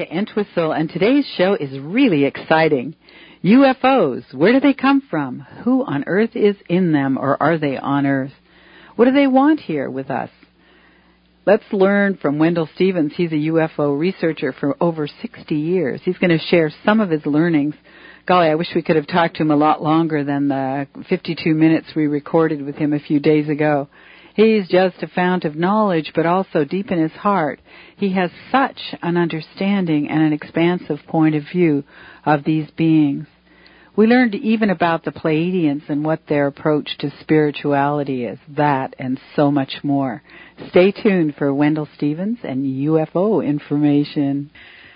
Entwistle, and today's show is really exciting. UFOs, where do they come from? Who on earth is in them, or are they on Earth? What do they want here with us? Let's learn from Wendell Stevens. He's a UFO researcher for over 60 years. He's going to share some of his learnings. Golly, I wish we could have talked to him a lot longer than the 52 minutes we recorded with him a few days ago. He's just a fount of knowledge, but also deep in his heart, he has such an understanding and an expansive point of view of these beings. We learned even about the Pleiadians and what their approach to spirituality is, that and so much more. Stay tuned for Wendell Stevens and UFO information.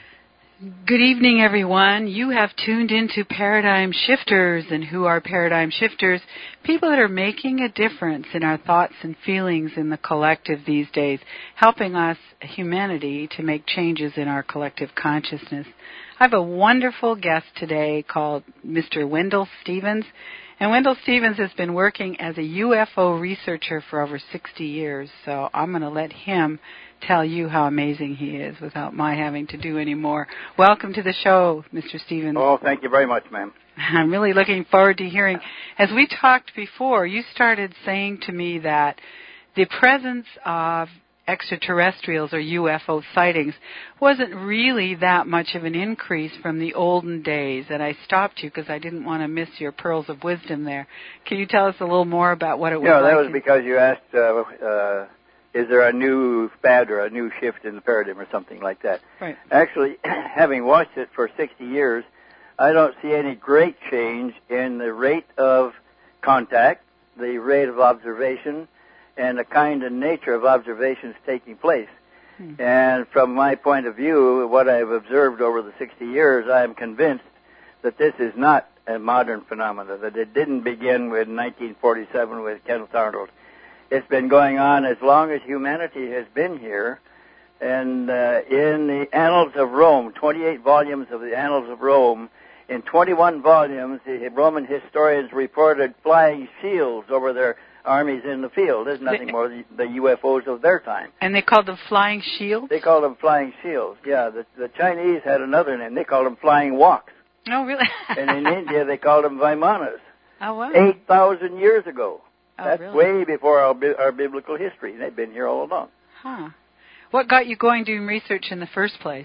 Good evening, everyone. You have tuned into Paradigm Shifters. And who are Paradigm Shifters? People that are making a difference in our thoughts and feelings in the collective these days, helping us, humanity, to make changes in our collective consciousness. I have a wonderful guest today called Mr. Wendell Stevens. And Wendell Stevens has been working as a UFO researcher for over 60 years. So I'm going to let him tell you how amazing he is without my having to do any more. Welcome to the show, Mr. Stevens. Oh, thank you very much, ma'am. I'm really looking forward to hearing. As we talked before, you started saying to me that the presence of extraterrestrials or UFO sightings wasn't really that much of an increase from the olden days, and I stopped you because I didn't want to miss your pearls of wisdom there. Can you tell us a little more about what it was like? Yeah, that was because you asked, is there a new fad or a new shift in the paradigm or something like that? Right. Actually, having watched it for 60 years, I don't see any great change in the rate of contact, the rate of observation, and the kind and nature of observations taking place. And from my point of view, what I've observed over the 60 years, I am convinced that this is not a modern phenomenon, that it didn't begin with 1947 with Kenneth Arnold. It's been going on as long as humanity has been here. And in the Annals of Rome, 28 volumes of the Annals of Rome, in 21 volumes, the Roman historians reported flying shields over their armies in the field. There's nothing more than the UFOs of their time. And they called them flying shields? They called them flying shields, yeah. The Chinese had another name. They called them flying walks. Oh, really? And in India, they called them Vimanas. Oh, wow. 8,000 years ago. Oh, That's really? way before our biblical history. They've been here all along. Huh. What got you going doing research in the first place?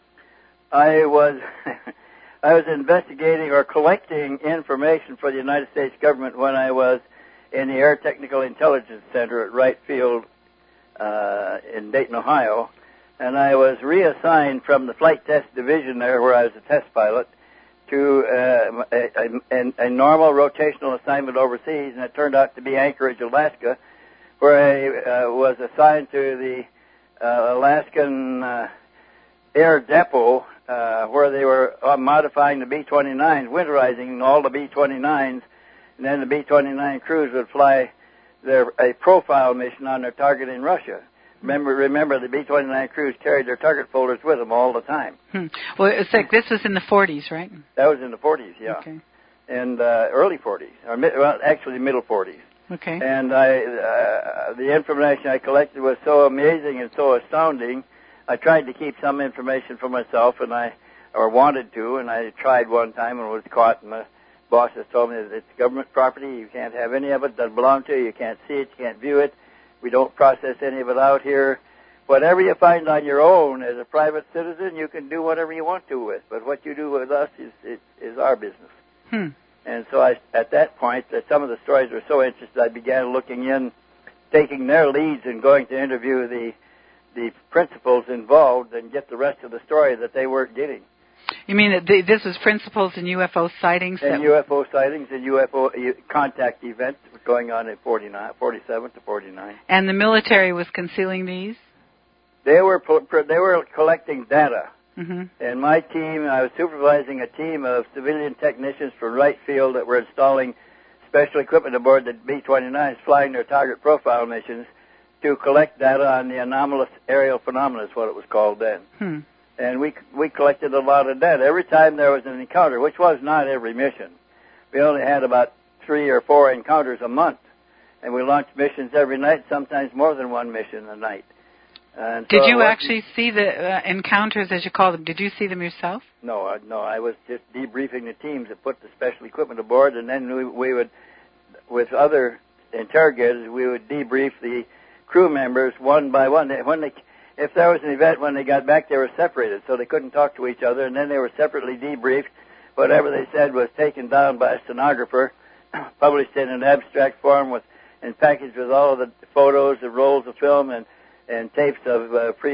I was investigating or collecting information for the United States government when I was in the Air Technical Intelligence Center at Wright Field in Dayton, Ohio. And I was reassigned from the Flight Test Division there, where I was a test pilot, to a normal rotational assignment overseas, and it turned out to be Anchorage, Alaska, where I was assigned to the Alaskan Air Depot, where they were modifying the B-29s, winterizing all the B-29s, and then the B-29 crews would fly a profile mission on their target in Russia. Remember, the B-29 crews carried their target folders with them all the time. Well, it's like this was in the 40s, right? That was in the 40s, yeah. Okay. And early 40s, actually middle 40s. Okay. And the information I collected was so amazing and so astounding, I tried to keep some information for myself, or wanted to, and I tried one time and was caught, and the bosses told me that it's government property, you can't have any of it, doesn't belong to you, you can't see it, you can't view it, we don't process any of it out here. Whatever you find on your own as a private citizen, you can do whatever you want to with, but what you do with us is our business. And so at that point, some of the stories were so interesting, I began looking in, taking their leads and going to interview the principals involved and get the rest of the story that they weren't getting. You mean that this was principals in UFO sightings? And UFO sightings and UFO contact events going on in 47 to 49. And the military was concealing these? They were collecting data. Mm-hmm. And my team, I was supervising a team of civilian technicians from Wright Field that were installing special equipment aboard the B-29s, flying their target profile missions to collect data on the anomalous aerial phenomena, is what it was called then. And we collected a lot of data. Every time there was an encounter, which was not every mission, we only had about 3 or 4 encounters a month. And we launched missions every night, sometimes more than one mission a night. And did you actually see the encounters, as you call them? Did you see them yourself? No, I was just debriefing the teams that put the special equipment aboard, and then we would, with other interrogators, we would debrief the crew members one by one. If there was an event when they got back, they were separated, so they couldn't talk to each other, and then they were separately debriefed. Whatever they said was taken down by a stenographer, published in an abstract form and packaged with all of the photos, the rolls of film, and tapes of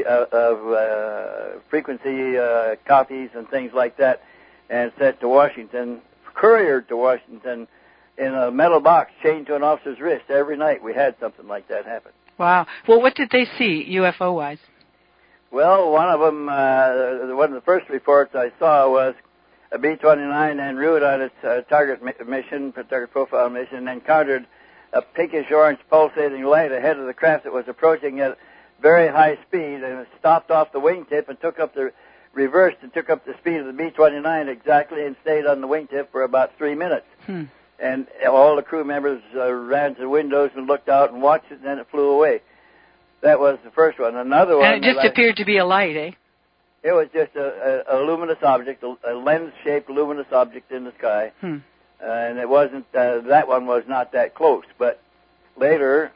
frequency copies and things like that, and sent to Washington, couriered to Washington in a metal box chained to an officer's wrist. Every night we had something like that happen. Wow. Well, what did they see, UFO-wise? Well, one of them, one of the first reports I saw was a B-29 en route on its target profile mission, encountered a pinkish-orange pulsating light ahead of the craft that was approaching at very high speed, and it stopped off the wingtip and reversed and took up the speed of the B-29 exactly, and stayed on the wingtip for about 3 minutes. And all the crew members ran to the windows and looked out and watched it, and then it flew away. That was the first one. Another one... And it just appeared to be a light, eh? It was just a luminous object, a lens-shaped luminous object in the sky. And it wasn't... that one was not that close, but... Later,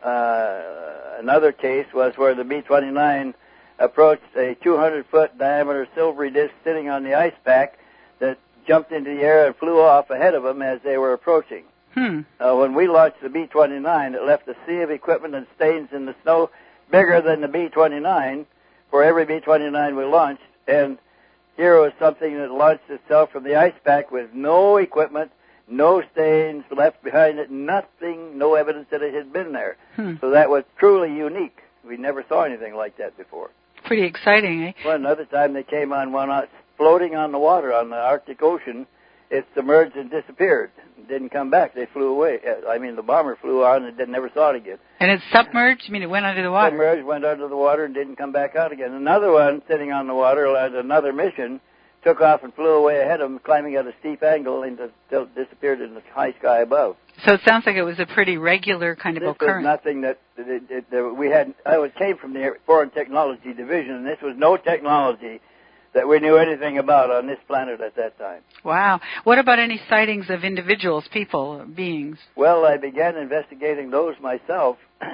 another case was where the B-29 approached a 200-foot diameter silvery disc sitting on the ice pack that jumped into the air and flew off ahead of them as they were approaching. When we launched the B-29, it left a sea of equipment and stains in the snow bigger than the B-29 for every B-29 we launched. And here was something that launched itself from the ice pack with no equipment, no stains left behind it, nothing, no evidence that it had been there. So that was truly unique. We never saw anything like that before. Pretty exciting, eh? Well, another time they came on one floating on the water on the Arctic Ocean. It submerged and disappeared. It didn't come back. They flew away. I mean, the bomber flew on and never saw it again. And it submerged? You mean it went under the water? Submerged, went under the water, and didn't come back out again. Another one sitting on the water at another mission took off and flew away ahead of him, climbing at a steep angle until it disappeared in the high sky above. So it sounds like it was a pretty regular kind of occurrence. This was nothing that we had. Came from the Foreign Technology Division, and this was no technology that we knew anything about on this planet at that time. Wow. What about any sightings of individuals, people, beings? Well, I began investigating those myself.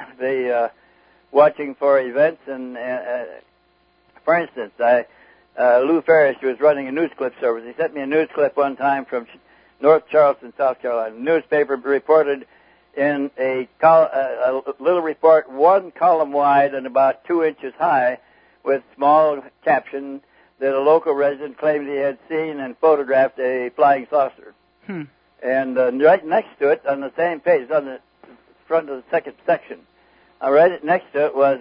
Watching for events, and for instance, Lou Ferris was running a news clip service. He sent me a news clip one time from North Charleston, South Carolina. The newspaper reported in a little report, 1 column wide and about 2 inches high, with small caption that a local resident claimed he had seen and photographed a flying saucer. And right next to it, on the same page, on the front of the second section, right next to it was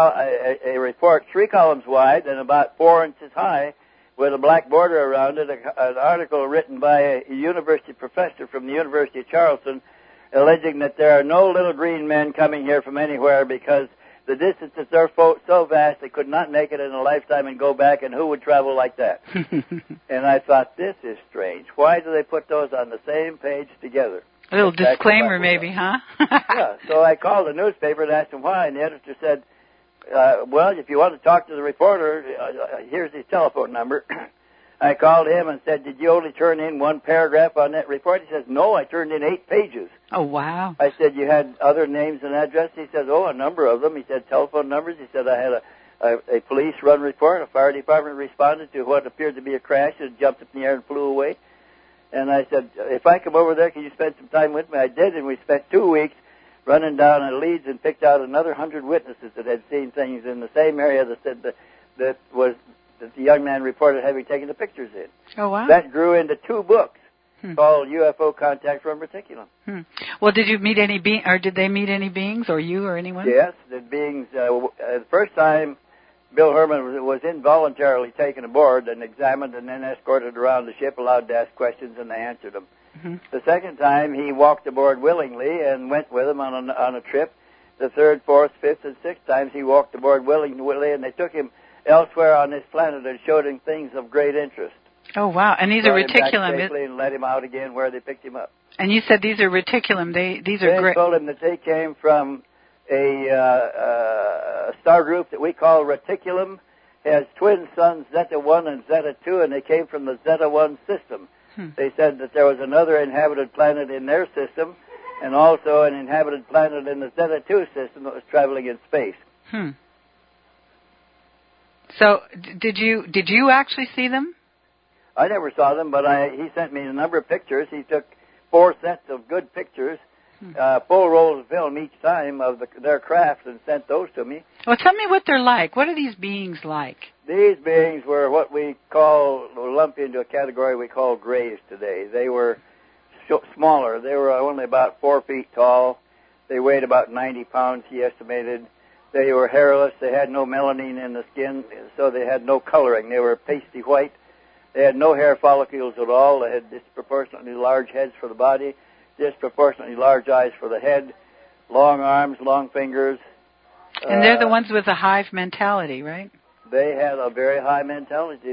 a report 3 columns wide and about 4 inches high, with a black border around it, an article written by a university professor from the University of Charleston, alleging that there are no little green men coming here from anywhere because the distances are so vast they could not make it in a lifetime and go back, and who would travel like that? And I thought, this is strange. Why do they put those on the same page together? A little disclaimer maybe, huh? Yeah, so I called the newspaper and asked him why, and the editor said, well, if you want to talk to the reporter, here's his telephone number. I called him and said, did you only turn in 1 paragraph on that report? He says, no, I turned in 8 pages. Oh, wow. I said, you had other names and addresses? He says, oh, a number of them. He said, telephone numbers. He said, I had a police run report. A fire department responded to what appeared to be a crash and jumped up in the air and flew away. And I said, if I come over there, can you spend some time with me? I did, and we spent 2 weeks running down at Leeds and picked out another 100 witnesses that had seen things in the same area that said that the young man reported having taken the pictures in. Oh, wow. That grew into 2 books called UFO Contact from Reticulum. Well, did you meet any or did they meet any beings, or you or anyone? Yes, the beings. The first time, Bill Herman was involuntarily taken aboard and examined and then escorted around the ship, allowed to ask questions, and they answered them. The second time, he walked aboard willingly and went with them on a trip. The third, fourth, fifth, and sixth times, he walked aboard willingly, and they took him elsewhere on this planet and showed him things of great interest. Oh, wow. And these are reticulum. And let him out again where they picked him up. And you said these are reticulum. These are great. They told him that they came from a star group that we call Reticulum has twin suns Zeta 1 and Zeta 2, and they came from the Zeta 1 system. They said that there was another inhabited planet in their system, and also an inhabited planet in the Zeta 2 system that was traveling in space. So, did you actually see them? I never saw them, but he sent me a number of pictures. He took 4 sets of good pictures, full rolls of film each time of their craft, and sent those to me. Well, tell me what they're like. What are these beings like? These beings were what we lump into a category we call grays today. They were smaller. They were only about 4 feet tall. They weighed about 90 pounds, he estimated. They were hairless. They had no melanin in the skin, so they had no coloring. They were pasty white. They had no hair follicles at all. They had disproportionately large heads for the body, disproportionately large eyes for the head, long arms, long fingers. And they're the ones with the hive mentality, right? They had a very high mentality.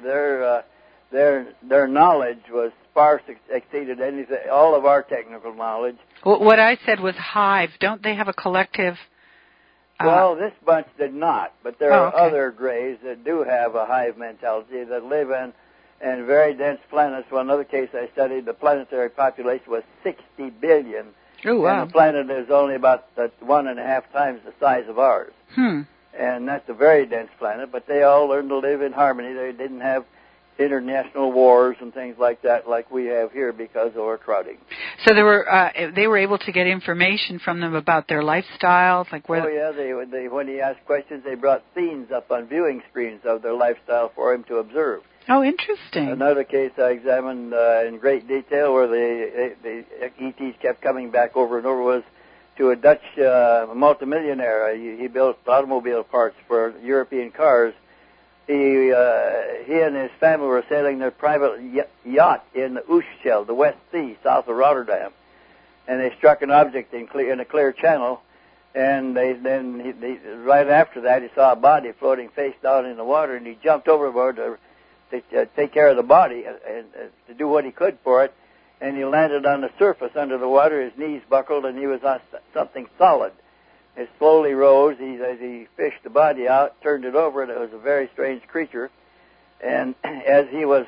Their knowledge was far exceeded anything, all of our technical knowledge. Well, what I said was hive. Don't they have a collective? Well, this bunch did not, but there are other grays that do have a hive mentality that live in very dense planets. Well, another case I studied, the planetary population was 60 billion. Oh, wow. And the planet is only about 1.5 times the size of ours. And that's a very dense planet, but they all learned to live in harmony. They didn't have international wars and things like that like we have here because of overcrowding. So they were able to get information from them about their lifestyles, like where. Oh yeah, they when he asked questions, they brought scenes up on viewing screens of their lifestyle for him to observe. Oh, interesting. Another case I examined in great detail where the ETs kept coming back over and over was to a Dutch multimillionaire. He built automobile parts for European cars. He and his family were sailing their private yacht in the Oostschelde, the West Sea, south of Rotterdam, and they struck an object in a clear channel. And right after that, he saw a body floating face down in the water, and he jumped overboard to take care of the body and to do what he could for it. And he landed on the surface under the water. His knees buckled, and he was on something solid. It slowly rose. As he fished the body out, turned it over, and it was a very strange creature. And as he was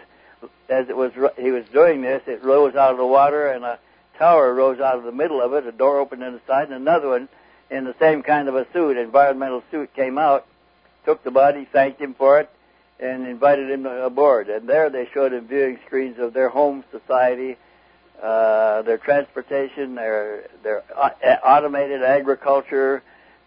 doing this, it rose out of the water, and a tower rose out of the middle of it. A door opened in the side, and another one in the same kind of a suit, environmental suit, came out, took the body, thanked him for it, and invited him aboard. And there they showed him viewing screens of their home society, their transportation, their automated agriculture,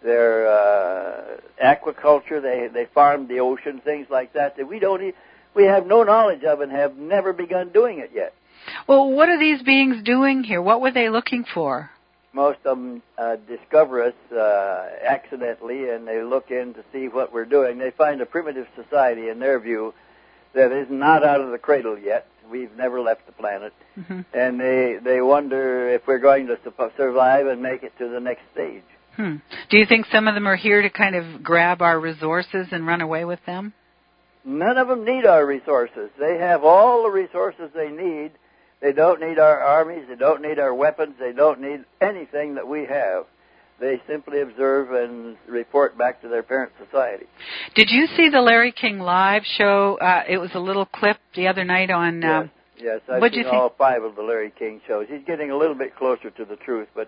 their aquaculture. They farmed the ocean, things like that we have no knowledge of and have never begun doing it yet. Well, what are these beings doing here? What were they looking for? Most of them discover us accidentally, and they look in to see what we're doing. They find a primitive society, in their view, that is not out of the cradle yet. We've never left the planet. And they wonder if we're going to survive and make it to the next stage. Do you think some of them are here to kind of grab our resources and run away with them? None of them need our resources. They have all the resources they need. They don't need our armies. They don't need our weapons. They don't need anything that we have. They simply observe and report back to their parent society. Did you see the Larry King Live show? It was a little clip the other night on... Yes, I've seen all 5 of the Larry King shows. He's getting a little bit closer to the truth, but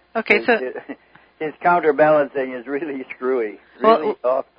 his counterbalancing is really screwy. Really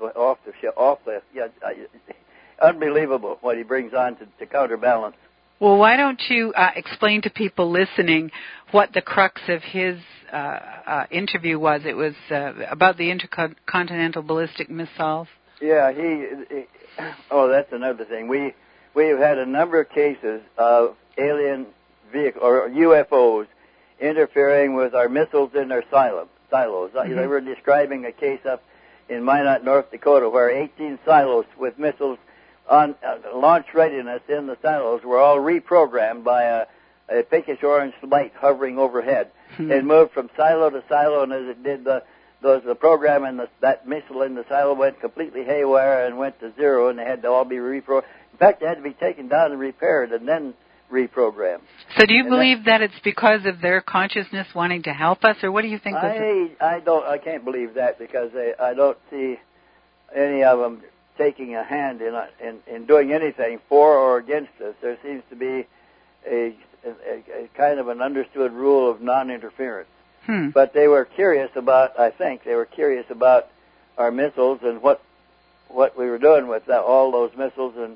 unbelievable what he brings on to counterbalance. Well, why don't you explain to people listening what the crux of his interview was? It was about the intercontinental ballistic missiles. Yeah, that's another thing. We have had a number of cases of alien vehicle or UFOs interfering with our missiles in their silos. They were describing a case up in Minot, North Dakota, where 18 silos with missiles on launch readiness in the silos were all reprogrammed by a pinkish orange light hovering overhead. It moved from silo to silo, and as it did, the program and that missile in the silo went completely haywire and went to zero, and they had to all be reprogrammed. In fact, they had to be taken down and repaired and then reprogram. So do you believe that it's because of their consciousness wanting to help us, or what do you think? I can't believe that, because I don't see any of them taking a hand in doing anything for or against us. There seems to be a kind of an understood rule of non-interference. But they were curious about, I think, our missiles and what we were doing with all those missiles and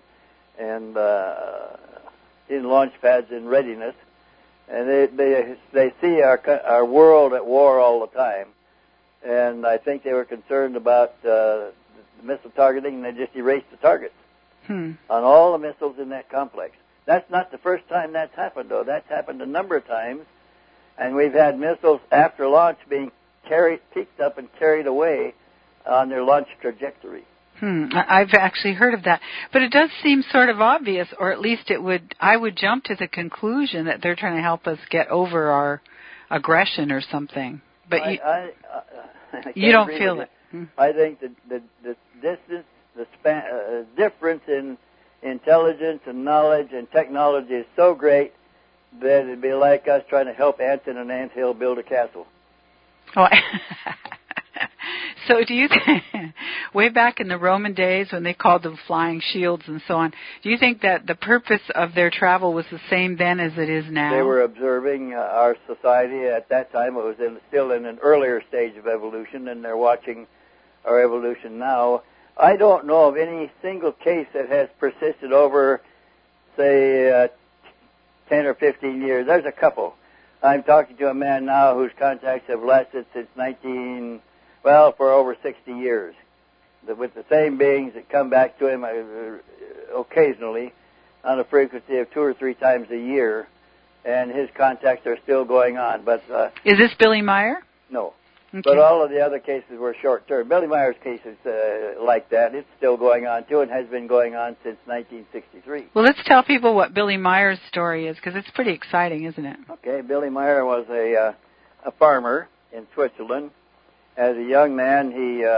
in launch pads in readiness. And they see our world at war all the time. And I think they were concerned about the missile targeting, and they just erased the targets on all the missiles in that complex. That's not the first time that's happened, though. That's happened a number of times. And we've had missiles after launch being picked up and carried away on their launch trajectory. I've actually heard of that. But it does seem sort of obvious, or at least I would jump to the conclusion that they're trying to help us get over our aggression or something. But you don't feel it. I think the distance, the difference in intelligence and knowledge and technology is so great that it'd be like us trying to help ants in an anthill build a castle. Oh, so do you think, way back in the Roman days when they called them flying shields and so on, do you think that the purpose of their travel was the same then as it is now? They were observing our society at that time. It was still in an earlier stage of evolution, and they're watching our evolution now. I don't know of any single case that has persisted over, say, 10 or 15 years. There's a couple. I'm talking to a man now whose contacts have lasted since for over 60 years, with the same beings that come back to him occasionally on a frequency of 2 or 3 times a year, and his contacts are still going on. But is this Billy Meyer? No. Okay. But all of the other cases were short-term. Billy Meyer's case is like that. It's still going on, too, and has been going on since 1963. Well, let's tell people what Billy Meyer's story is, because it's pretty exciting, isn't it? Okay, Billy Meyer was a farmer in Switzerland. As a young man,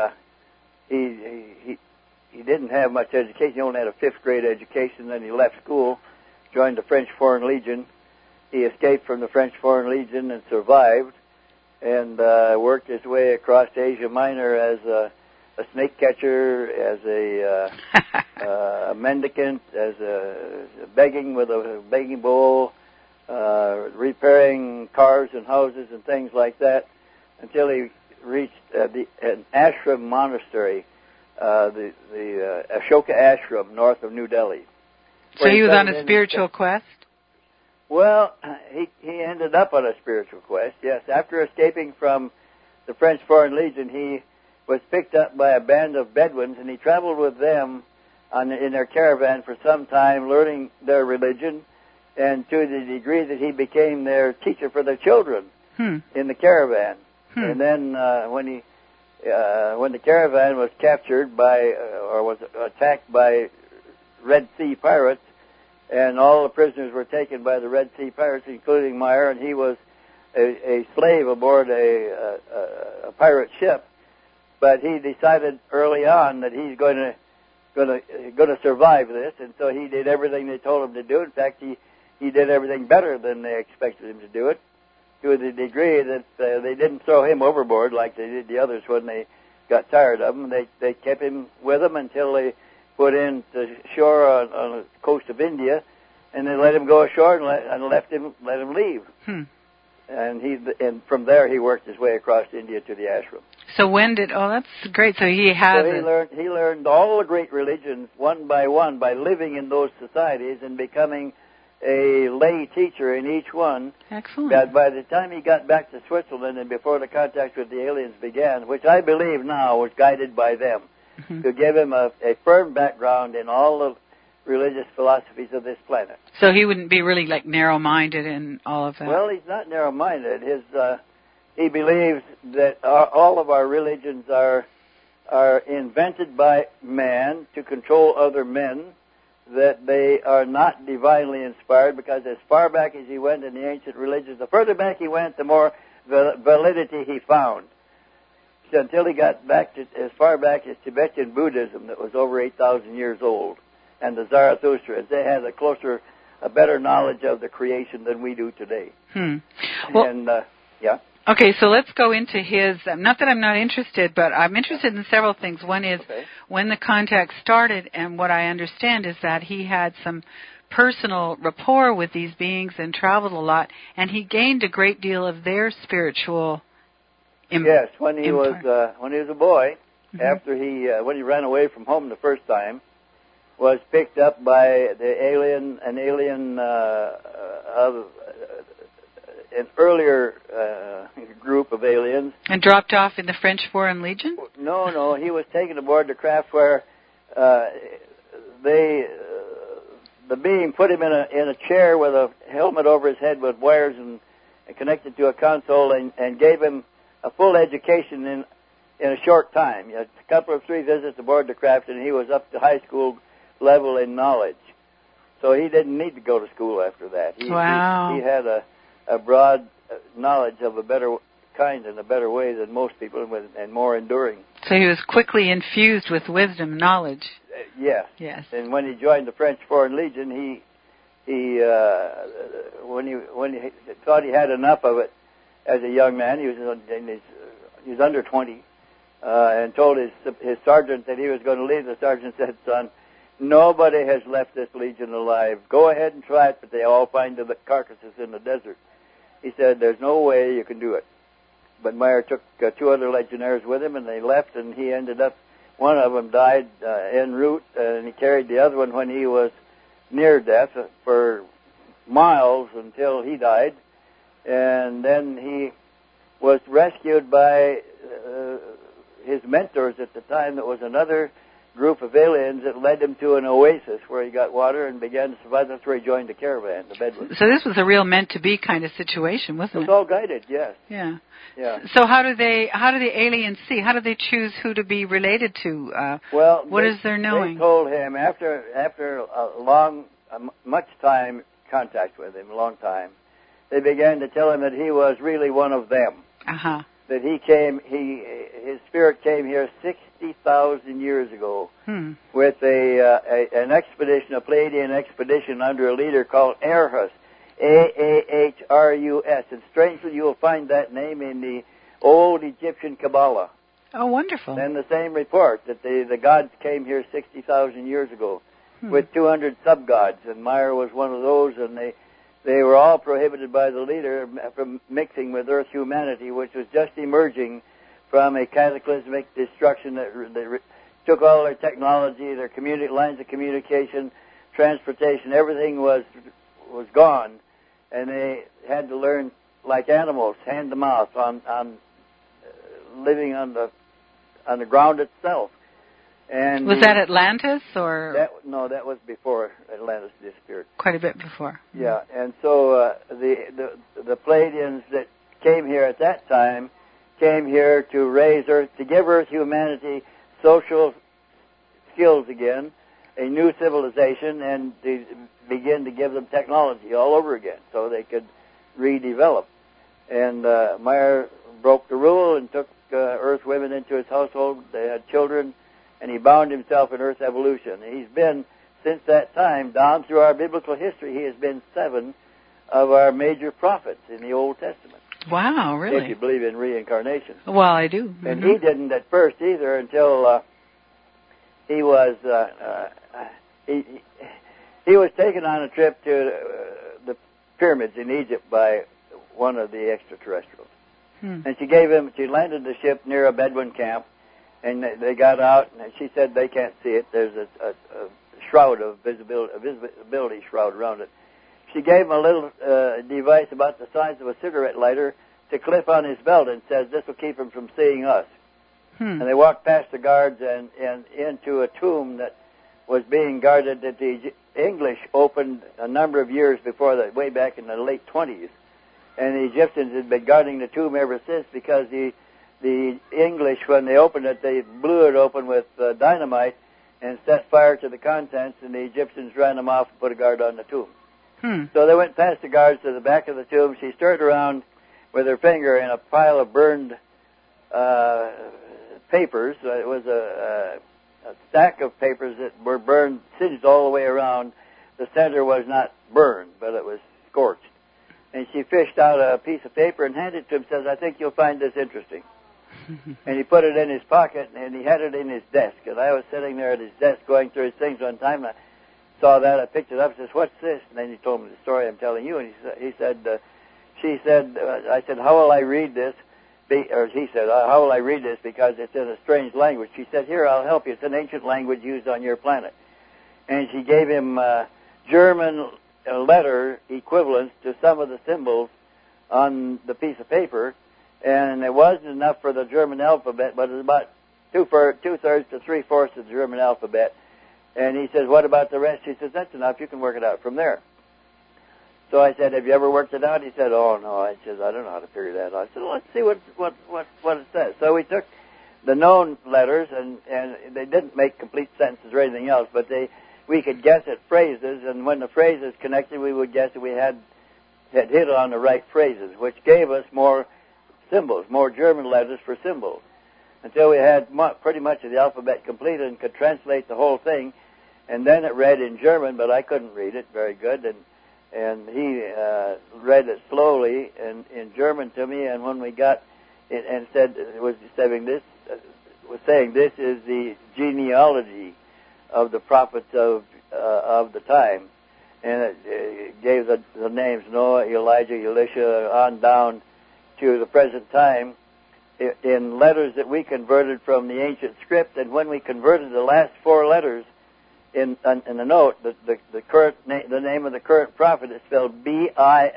he didn't have much education. He only had a 5th grade education. Then he left school, joined the French Foreign Legion. He escaped from the French Foreign Legion and survived, and worked his way across Asia Minor as a snake catcher, as a mendicant, as begging with a begging bowl, repairing cars and houses and things like that, until he reached an ashram monastery, the Ashoka Ashram, north of New Delhi. So he was on a spiritual quest? Well, he ended up on a spiritual quest, yes. After escaping from the French Foreign Legion, he was picked up by a band of Bedouins, and he traveled with them in their caravan for some time, learning their religion, and to the degree that he became their teacher for their children in the caravan. And then when the caravan was captured or was attacked by Red Sea pirates, and all the prisoners were taken by the Red Sea pirates, including Meyer, and he was a slave aboard a pirate ship. But he decided early on that he's going to survive this, and so he did everything they told him to do. In fact, he did everything better than they expected him to do it, to the degree that they didn't throw him overboard like they did the others when they got tired of him. They kept him with them until they put in to shore on the coast of India, and they let him go ashore and let him leave. And from there he worked his way across India to the ashram. So that's great. So he learned all the great religions one by living in those societies and becoming a lay teacher in each one. Excellent. But by the time he got back to Switzerland and before the contact with the aliens began, which I believe now was guided by them, to give him a firm background in all the religious philosophies of this planet. So he wouldn't be really narrow-minded in all of that? Well, he's not narrow-minded. He believes that all of our religions are invented by man to control other men, that they are not divinely inspired, because as far back as he went in the ancient religions, the further back he went, the more validity he found. So until he got back to as far back as Tibetan Buddhism, that was over 8,000 years old, and the Zarathustrians, they had a closer a better knowledge of the creation than we do today. Well, And, yeah. Okay, so let's go into his, not that I'm not interested, but I'm interested in several things. One is when the contact started, and what I understand is that he had some personal rapport with these beings and traveled a lot, and he gained a great deal of their spiritual Yes, when he was a boy, after when he ran away from home the first time, was picked up by an an earlier group of aliens. And dropped off in the French Foreign Legion? No, he was taken aboard the craft where the being put him in a chair with a helmet over his head with wires and connected to a console and gave him a full education in a short time. A couple of 3 visits aboard the craft, and he was up to high school level in knowledge. So he didn't need to go to school after that. He had a broad knowledge of a better kind and a better way than most people, and more enduring. So he was quickly infused with wisdom, knowledge. Yes. And when he joined the French Foreign Legion, he when he thought he had enough of it as a young man, he was under 20, and told his sergeant that he was going to leave. The sergeant said, "Son, nobody has left this Legion alive. Go ahead and try it, but they all find the carcasses in the desert." He said, "There's no way you can do it." But Meyer took 2 other legionnaires with him, and they left, and he ended up, one of them died en route, and he carried the other one when he was near death for miles until he died. And then he was rescued by his mentors at the time. That was another group of aliens that led him to an oasis where he got water and began to survive. That's where he joined the caravan, the Bedouins. So this was a real meant-to-be kind of situation, wasn't it? It was all guided, yes. Yeah. Yeah. So how do the aliens see? How do they choose who to be related to? What is their knowing? They told him after much time contact with him, a long time, they began to tell him that he was really one of them. That his spirit came here 60,000 years ago with an expedition, a Pleiadian expedition under a leader called Ahrus, Ahrus. And strangely, you will find that name in the old Egyptian Kabbalah. Oh, wonderful. And the same report that the gods came here 60,000 years ago with 200 sub-gods, and Meyer was one of those, and they were all prohibited by the leader from mixing with Earth humanity, which was just emerging from a cataclysmic destruction that took all their technology, their lines of communication, transportation, everything was gone, and they had to learn like animals, hand to mouth, on living on the ground itself. And was that Atlantis, or? No, that was before Atlantis disappeared. Quite a bit before. Yeah, and so the Pleiadians that came here at that time came here to raise Earth, to give Earth humanity social skills again, a new civilization, and to begin to give them technology all over again so they could redevelop. And Meyer broke the rule and took Earth women into his household. They had children, and he bound himself in Earth evolution. He's been, since that time, down through our biblical history, he has been 7 of our major prophets in the Old Testament. Wow, really? If you believe in reincarnation. Well, I do. And he didn't at first either until he was he was taken on a trip to the pyramids in Egypt by one of the extraterrestrials. And she landed the ship near a Bedouin camp, and they got out, and she said they can't see it. There's a shroud of visibility, a visibility shroud around it. She gave him a little device about the size of a cigarette lighter to clip on his belt and says, "This will keep him from seeing us." And they walked past the guards and into a tomb that was being guarded that the English opened a number of years before that, way back in the late 20s. And the Egyptians had been guarding the tomb ever since because the English, when they opened it, they blew it open with dynamite and set fire to the contents, and the Egyptians ran them off and put a guard on the tomb. So they went past the guards to the back of the tomb. She stirred around with her finger in a pile of burned papers. It was a stack of papers that were burned, singed all the way around, the center was not burned, but it was scorched. And she fished out a piece of paper and handed it to him, says, I think you'll find this interesting. And he put it in his pocket, and he had it in his desk. And I was sitting there at his desk going through his things one time, and I saw that. I picked it up and says, what's this? And then he told me the story I'm telling you. And she said, I said, how will I read this? He said, how will I read this because it's in a strange language? She said, here, I'll help you. It's an ancient language used on your planet. And she gave him German letter equivalents to some of the symbols on the piece of paper. And it wasn't enough for the German alphabet, but it was about two-thirds to three-fourths of the German alphabet. And he says, what about the rest? She says, that's enough. You can work it out from there. So I said, have you ever worked it out? He said, oh, no. I said, I don't know how to figure that out. I said, well, let's see what it says. So we took the known letters, and they didn't make complete sentences or anything else, but we could guess at phrases, and when the phrase is connected, we would guess that we had hit on the right phrases, which gave us more symbols, more German letters for symbols, until we had pretty much of the alphabet completed and could translate the whole thing. And then it read in German, but I couldn't read it very good, and he read it slowly in German to me. And when we got it, and said it was saying this is the genealogy of the prophets of the time, and it gave the names Noah, Elijah, Elisha, on down to the present time, in letters that we converted from the ancient script. And when we converted the last four letters in the note, the name of the current prophet is spelled Billi.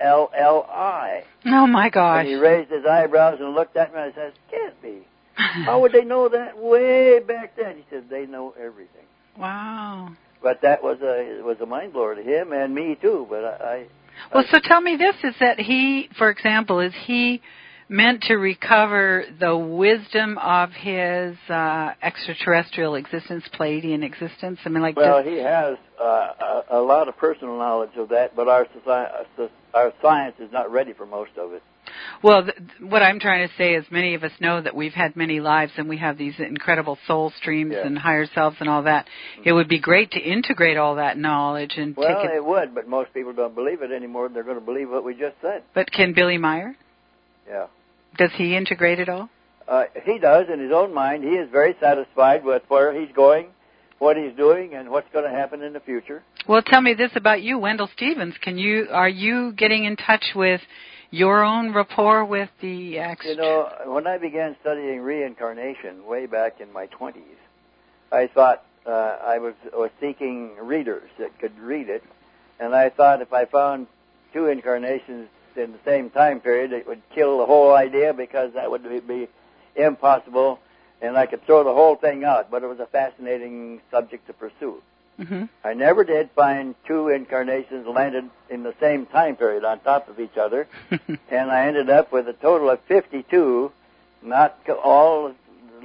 Oh my gosh! And he raised his eyebrows and looked at me, and I said, "Can't be. How would they know that way back then?" He said, "They know everything." Wow! But that was a mind blower to him and me too. But so tell me this: is that he, for example, is he meant to recover the wisdom of his extraterrestrial existence, Pleiadian existence? I mean, he has a lot of personal knowledge of that, but our science is not ready for most of it. Well, what I'm trying to say is many of us know that we've had many lives and we have these incredible soul streams and higher selves and all that. Mm-hmm. It would be great to integrate all that knowledge and take it. It would, but most people don't believe it anymore. They're going to believe what we just said. But can Billy Meier? Yeah. Does he integrate it all? He does in his own mind. He is very satisfied with where he's going, what he's doing, and what's going to happen in the future. Well, tell me this about you, Wendell Stevens. Are you getting in touch with your own rapport with the when I began studying reincarnation way back in my 20s, I thought I was seeking readers that could read it, and I thought if I found two incarnations in the same time period, it would kill the whole idea because that would be impossible, and I could throw the whole thing out, but it was a fascinating subject to pursue. Mm-hmm. I never did find two incarnations landed in the same time period on top of each other, and I ended up with a total of 52. Not all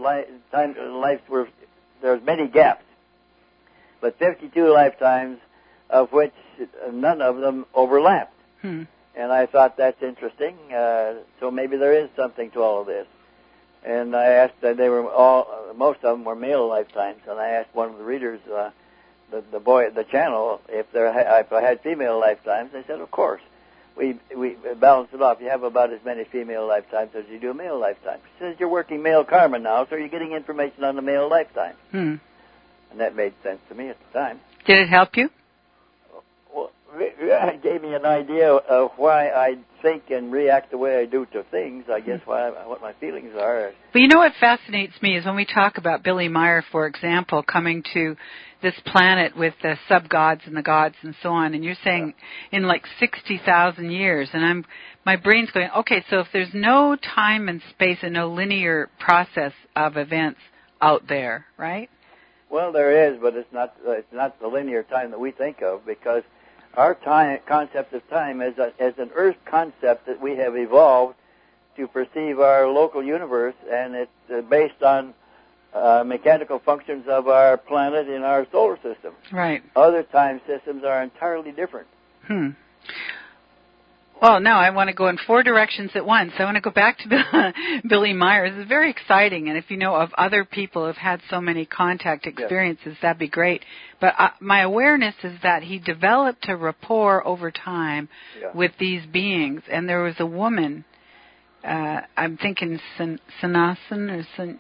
lives were, there's many gaps, but 52 lifetimes, of which none of them overlapped. Hmm. And I thought that's interesting. So maybe there is something to all of this. And I asked, most of them were male lifetimes, and I asked one of the readers, the boy at the channel, if I had female lifetimes. They said, of course. We balance it off. You have about as many female lifetimes as you do male lifetimes. He says, you're working male karma now, so you're getting information on the male lifetime. Hmm. And that made sense to me at the time. Did it help you? Well, it gave me an idea of why I think and react the way I do to things, I guess, what my feelings are. But you know what fascinates me is when we talk about Billy Meier, for example, coming to this planet with the sub-gods and the gods and so on, and you're saying in like 60,000 years, and my brain's going, okay, so if there's no time and space and no linear process of events out there, right? Well, there is, but it's not the linear time that we think of, because our concept of time is an Earth concept that we have evolved to perceive our local universe, and it's based on mechanical functions of our planet in our solar system. Right. Other time systems are entirely different. Well, no, I want to go in 4 directions at once. I want to go back to Billy Myers. It's very exciting, and if you know of other people who have had so many contact experiences, yes, that'd be great. But my awareness is that he developed a rapport over time with these beings, and there was a woman, I'm thinking Sanasan or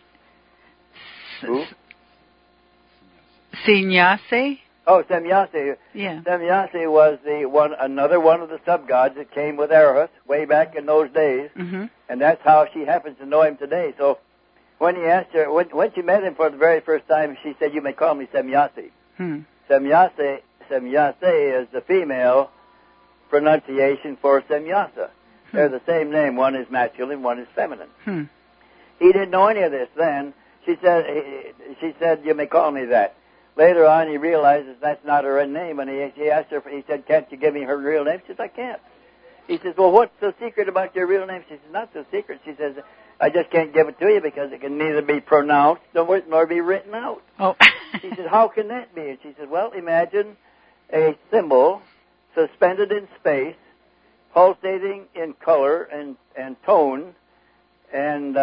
Sannyasi? Oh, Semyase. Yeah. Semyase was another one of the sub-gods that came with Arahus way back in those days, and that's how she happens to know him today. So when he asked her, when she met him for the very first time, she said, "You may call me Semyase." Semyase is the female pronunciation for Semyasa. They're the same name. One is masculine, one is feminine. He didn't know any of this then. She said, "You may call me that." Later on, he realizes that's not her name, and he asked her. He said, "Can't you give me her real name?" She says, "I can't." He says, "Well, what's so secret about your real name?" She says, "Not so secret." She says, "I just can't give it to you because it can neither be pronounced nor be written out." Oh. She says, "How can that be?" And she says, "Well, imagine a symbol suspended in space, pulsating in color and tone, and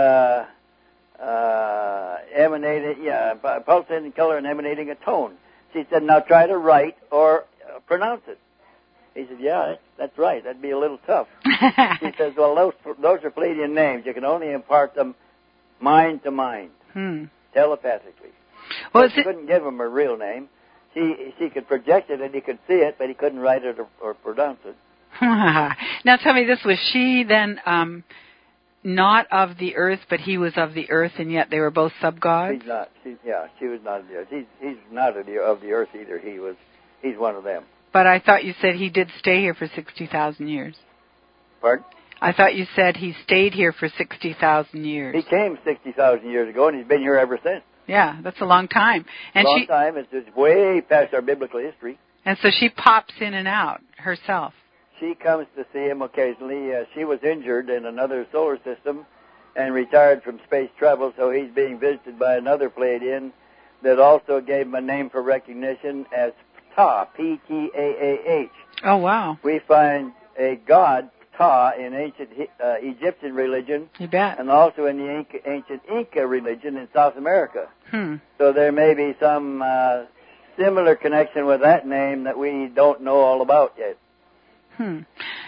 pulsating color and emanating a tone." She said, "Now try to write or pronounce it." He said, "Yeah, that's right. That'd be a little tough." She says, "Well, those are Pleiadian names. You can only impart them mind to mind, telepathically." Well, she couldn't give him her real name. She could project it and he could see it, but he couldn't write it or pronounce it. Now tell me this, was she then not of the earth, but he was of the earth, and yet they were both sub-gods? She's not. She was not of the earth. He's not of the earth either. He's one of them. But I thought you said he did stay here for 60,000 years. Pardon? I thought you said he stayed here for 60,000 years. He came 60,000 years ago, and he's been here ever since. Yeah, that's a long time. And long time. It's way past our biblical history. And so she pops in and out herself. She comes to see him occasionally. She was injured in another solar system and retired from space travel, so he's being visited by another Pleiadian that also gave him a name for recognition as Ptah, P-T-A-A-H. Oh, wow. We find a god, Ptah, in ancient Egyptian religion. You bet. And also in the ancient Inca religion in South America. So there may be some similar connection with that name that we don't know all about yet. And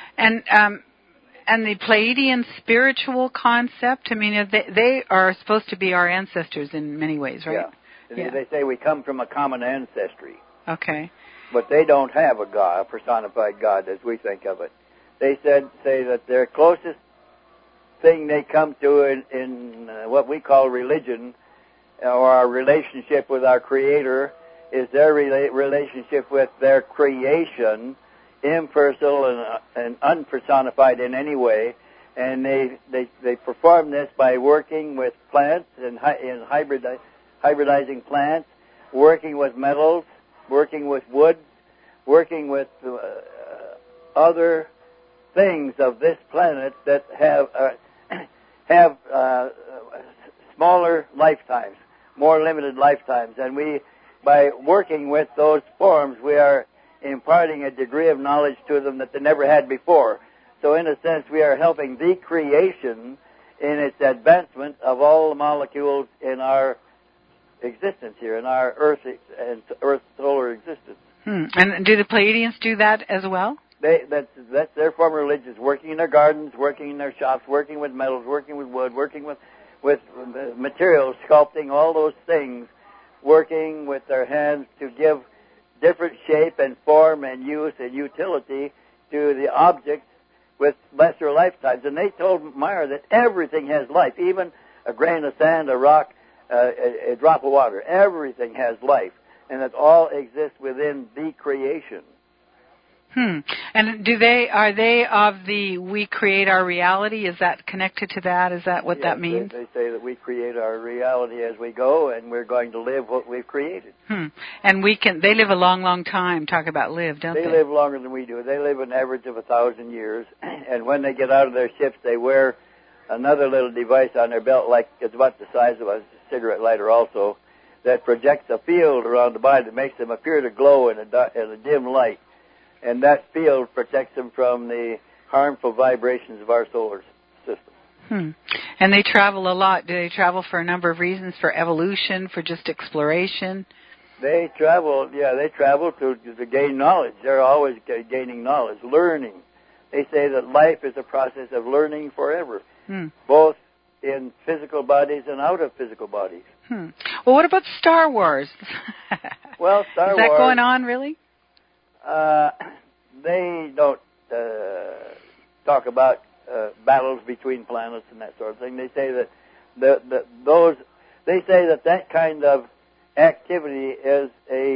the Pleiadian spiritual concept, I mean, they are supposed to be our ancestors in many ways, right? Yeah. They say we come from a common ancestry. Okay. But they don't have a god, a personified god as we think of it. They say that their closest thing they come to in what we call religion, or our relationship with our Creator, is their relationship with their creation, impersonal and unpersonified in any way, and they perform this by working with plants and hybridizing plants, working with metals, working with wood, working with other things of this planet that have smaller lifetimes, more limited lifetimes, and by working with those forms, we are imparting a degree of knowledge to them that they never had before. So in a sense, we are helping the creation in its advancement of all the molecules in our existence here, in our Earth solar existence. And do the Pleiadians do that as well? That's their form of religion, working in their gardens, working in their shops, working with metals, working with wood, working with materials, sculpting, all those things, working with their hands to give different shape and form and use and utility to the objects with lesser lifetimes. And they told Meyer that everything has life, even a grain of sand, a rock, a drop of water. Everything has life, and that all exists within the creation. And are they of the we create our reality? Is that connected to that? Is that what that means? They say that we create our reality as we go, and we're going to live what we've created. And they live a long, long time. Talk about live, don't they? They live longer than we do. They live an average of 1,000 years, and when they get out of their ships, they wear another little device on their belt, like it's about the size of a cigarette lighter also, that projects a field around the body that makes them appear to glow in a dim light. And that field protects them from the harmful vibrations of our solar system. And they travel a lot. Do they travel for a number of reasons? For evolution, for just exploration? They travel to gain knowledge. They're always gaining knowledge, learning. They say that life is a process of learning forever, both in physical bodies and out of physical bodies. Well, what about Star Wars? Well, Star Wars... Is that going on, really? They don't talk about battles between planets and that sort of thing. They say that kind of activity is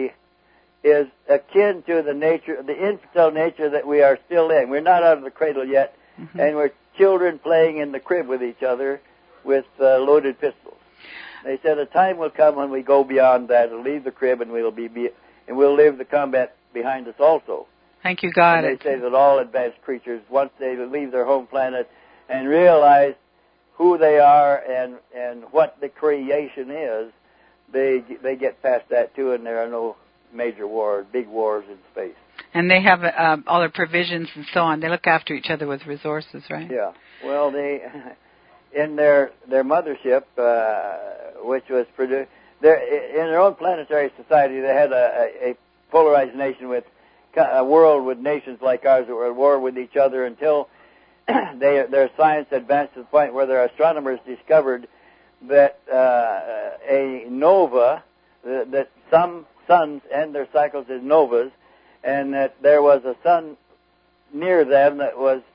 akin to the nature, the infantile nature that we are still in. We're not out of the cradle yet, and we're children playing in the crib with each other with loaded pistols. They said a time will come when we go beyond that and leave the crib, and we'll live the combat behind us also. Thank you, God. And they say that all advanced creatures, once they leave their home planet and realize who they are and what the creation is, they get past that too, and there are no major wars, big wars in space. And they have all their provisions and so on. They look after each other with resources, right? Yeah. Well, they in their mothership, which was produced, in their own planetary society, they had a polarized nation with a world with nations like ours that were at war with each other until their science advanced to the point where their astronomers discovered that a nova, that some suns end their cycles as novas, and that there was a sun near them that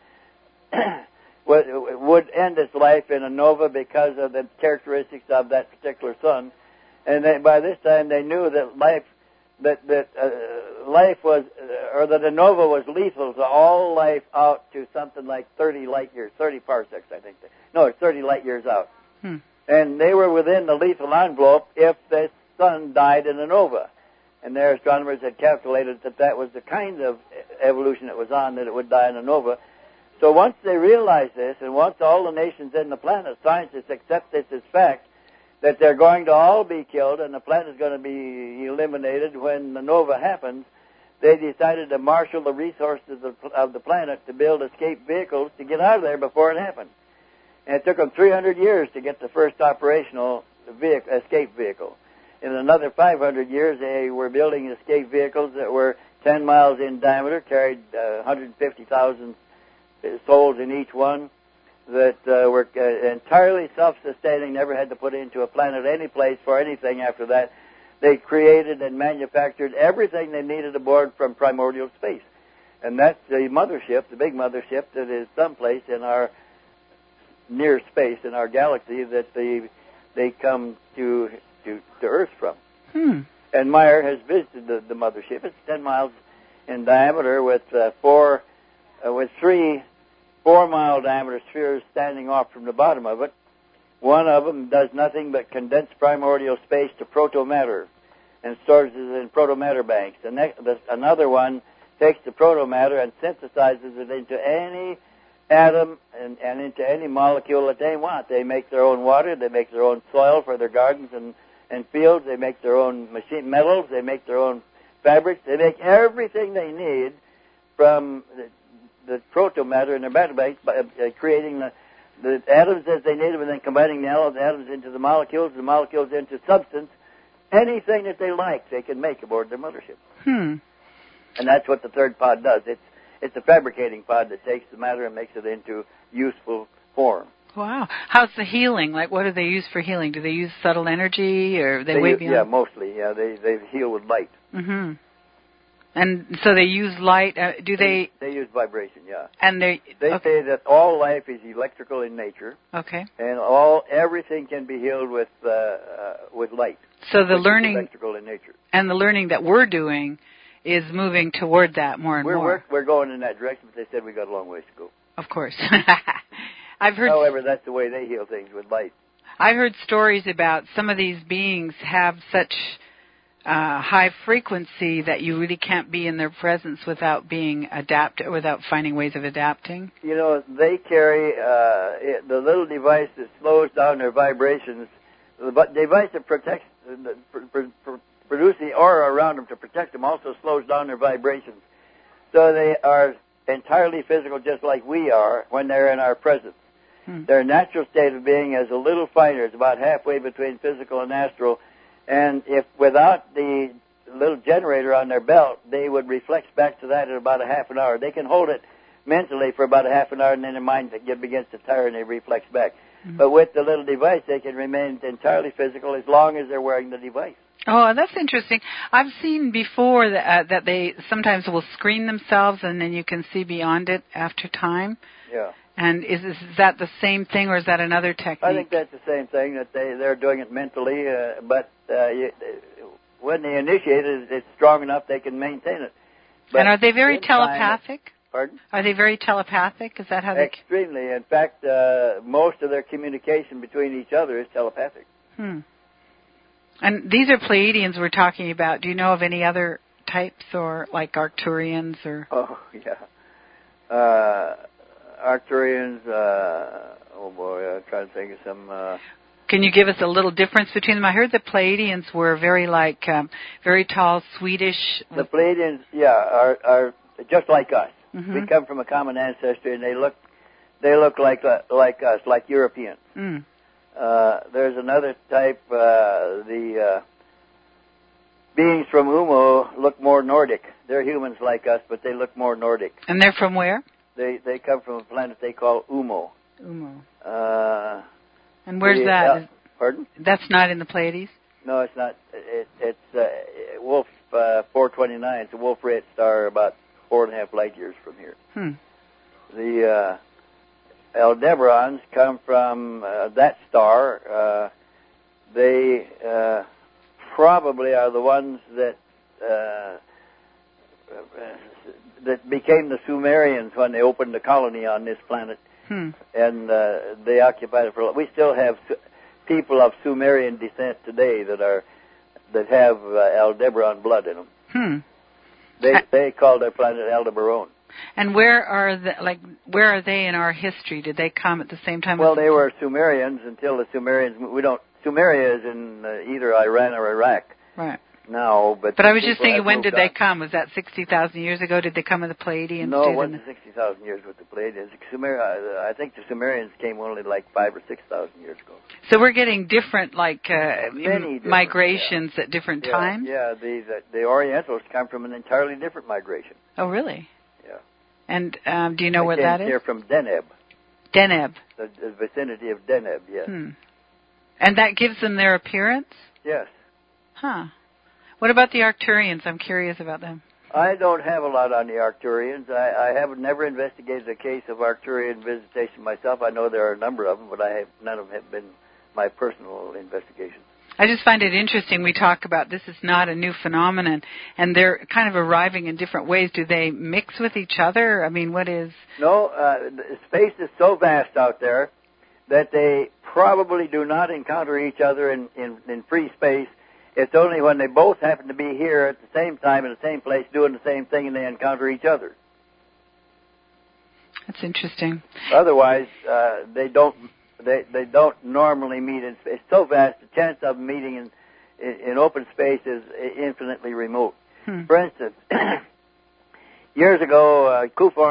would end its life in a nova because of the characteristics of that particular sun. And by this time they knew that life was, or that a nova was lethal to all life out to something like 30 light years, 30 parsecs, I think. No, it's 30 light years out. And they were within the lethal envelope if the sun died in a nova. And their astronomers had calculated that was the kind of evolution it was on, that it would die in a nova. So once they realized this, and once all the nations in the planet, scientists accept this as fact, that they're going to all be killed and the planet is going to be eliminated when the nova happens, they decided to marshal the resources of the planet to build escape vehicles to get out of there before it happened. And it took them 300 years to get the first operational escape vehicle. In another 500 years, they were building escape vehicles that were 10 miles in diameter, carried 150,000 souls in each one, that were entirely self-sustaining, never had to put into a planet any place for anything after that. They created and manufactured everything they needed aboard from primordial space. And that's the mothership, the big mothership that is someplace in our near space, in our galaxy, that they come to Earth from. And Meyer has visited the mothership. It's 10 miles in diameter with three 4-mile diameter spheres standing off from the bottom of it. One of them does nothing but condense primordial space to protomatter and stores it in protomatter banks. Another one takes the protomatter and synthesizes it into any atom and into any molecule that they want. They make their own water, they make their own soil for their gardens and fields, they make their own machine metals, they make their own fabrics, they make everything they need from the protomatter in their matter banks by creating the atoms as they need them and then combining the atoms into the molecules into substance. Anything that they like, they can make aboard their mothership. And that's what the third pod does. It's a fabricating pod that takes the matter and makes it into useful form. Wow. How's the healing? Like, what do they use for healing? Do they use subtle energy, or they way beyond? Yeah, mostly. Yeah, they heal with light. And so they use light. Do they? They use vibration. Yeah. And they say that all life is electrical in nature. Okay. And everything can be healed with light. So the learning, electrical in nature. And the learning that we're doing is moving toward that more and more. We're going in that direction, but they said we got a long ways to go. Of course. I've heard. However, that's the way they heal things, with light. I've heard stories about some of these beings have such high frequency that you really can't be in their presence without being adapted, without finding ways of adapting. You know, they carry the little device that slows down their vibrations. The device that protects, produces the aura around them to protect them, also slows down their vibrations. So they are entirely physical, just like we are when they're in our presence. Their natural state of being is a little finer. It's about halfway between physical and astral. And if without the little generator on their belt, they would reflex back to that in about a half an hour. They can hold it mentally for about a half an hour, and then their mind begins to tire, and they reflex back. But with the little device, they can remain entirely physical as long as they're wearing the device. Oh, that's interesting. I've seen before that they sometimes will screen themselves, and then you can see beyond it after time. Yeah. And is that the same thing, or is that another technique? I think that's the same thing, that they're doing it mentally, but when they initiate it, it's strong enough they can maintain it. But and are they very telepathic? Pardon? Are they very telepathic? Is that how they... Extremely. In fact, most of their communication between each other is telepathic. And these are Pleiadians we're talking about. Do you know of any other types, or like Arcturians? Or? Oh, yeah. Arcturians, oh boy, I'm trying to think of some... Can you give us a little difference between them? I heard the Pleiadians were very very tall, Swedish... The Pleiadians, are just like us. We come from a common ancestry, and they look like us, like Europeans. There's another type, the beings from Umo look more Nordic. They're humans like us, but they look more Nordic. And they're from where? They come from a planet they call Umo. Umo. And where's that? Pardon? That's not in the Pleiades? No, it's not. It's Wolf 429. It's a Wolf-Rayet star about 4.5 light years from here. The Aldebarans come from that star. They probably are the ones that became the Sumerians when they opened the colony on this planet. And they occupied it for a lot. We still have people of Sumerian descent today that have Aldebaran blood in them. They call their planet Aldebaran. And where are they in our history? Did they come at the same time? Well, they were Sumerians until the Sumerians. Sumeria is in either Iran or Iraq. Right. Now, but I was just thinking, when did they come? Was that 60,000 years ago? Did they come with the Pleiadians? No, it wasn't 60,000 years with the Pleiadians. I think the Sumerians came only like 5,000 or 6,000 years ago. So we're getting different, many migrations at different times? Yeah, the Orientals come from an entirely different migration. Oh, really? Yeah. And do you know where that is? They're from Deneb. Deneb. The vicinity of Deneb, yes. And that gives them their appearance? Yes. Huh. What about the Arcturians? I'm curious about them. I don't have a lot on the Arcturians. I have never investigated a case of Arcturian visitation myself. I know there are a number of them, but none of them have been my personal investigation. I just find it interesting. We talk about this is not a new phenomenon, and they're kind of arriving in different ways. Do they mix with each other? I mean, what is... No, space is so vast out there that they probably do not encounter each other in free space. It's only when they both happen to be here at the same time in the same place doing the same thing and they encounter each other. That's interesting. Otherwise, they don't normally meet in space. It's so vast, the chance of meeting in open space is infinitely remote. For instance, years ago,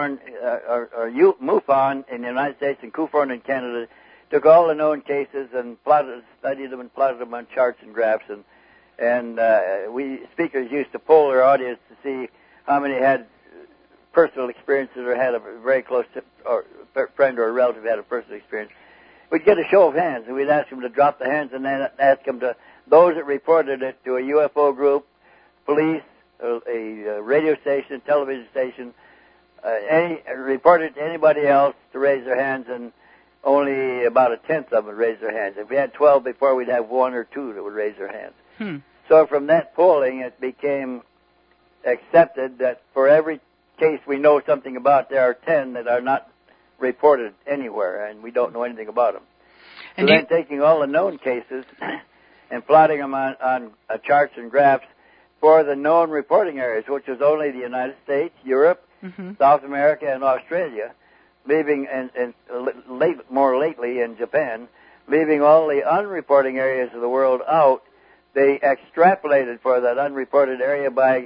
MUFON in the United States and CUFON in Canada took all the known cases and studied them and plotted them on charts and graphs, and we speakers used to poll their audience to see how many had personal experiences or had a very close friend or a relative had a personal experience. We'd get a show of hands, and we'd ask them to drop the hands, and then ask them to those that reported it to a UFO group, police, a radio station, television station, reported to anybody else to raise their hands, and only about a tenth of them would raise their hands. If we had 12 before, we'd have 1 or 2 that would raise their hands. So from that polling, it became accepted that for every case we know something about, there are 10 that are not reported anywhere, and we don't know anything about them. So then taking all the known cases and plotting them on charts and graphs for the known reporting areas, which is only the United States, Europe, South America, and Australia, leaving, and more lately in Japan, leaving all the unreporting areas of the world out. They extrapolated for that unreported area by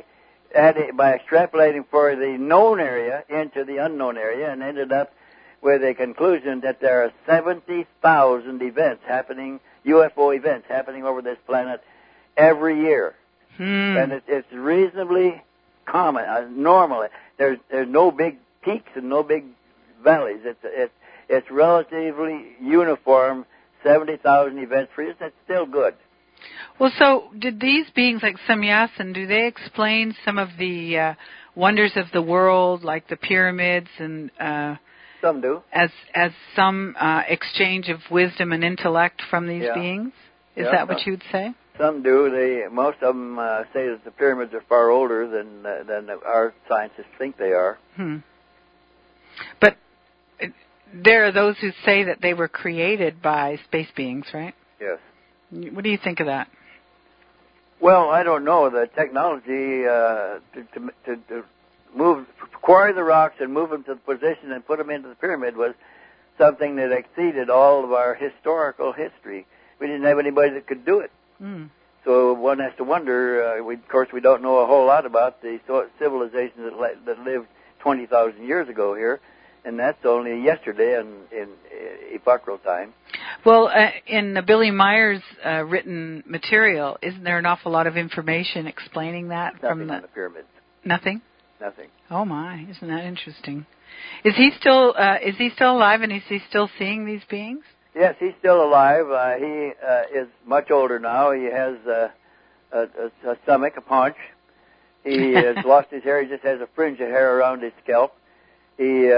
by extrapolating for the known area into the unknown area, and ended up with a conclusion that there are 70,000 events happening, UFO events happening over this planet every year. And it's reasonably common, normal. There's no big peaks and no big valleys. It's relatively uniform. 70,000 events for you. That's still good. Well, so did these beings like Samyasin, do they explain some of the wonders of the world, like the pyramids, and some do, as some exchange of wisdom and intellect from these beings? Is that what you would say? Some do. Most of them say that the pyramids are far older than our scientists think they are. But there are those who say that they were created by space beings, right? Yes. What do you think of that? Well, I don't know. The technology to quarry the rocks and move them to the position and put them into the pyramid was something that exceeded all of our historical history. We didn't have anybody that could do it. So one has to wonder. Of course, we don't know a whole lot about the civilizations that lived 20,000 years ago here, and that's only yesterday in epochal time. Well, in the Billy Myers written material, isn't there an awful lot of information explaining that? Nothing on the pyramids. Nothing? Nothing. Oh my! Isn't that interesting? Is he still alive, and is he still seeing these beings? Yes, he's still alive. He is much older now. He has a stomach, a paunch. He has lost his hair. He just has a fringe of hair around his scalp. His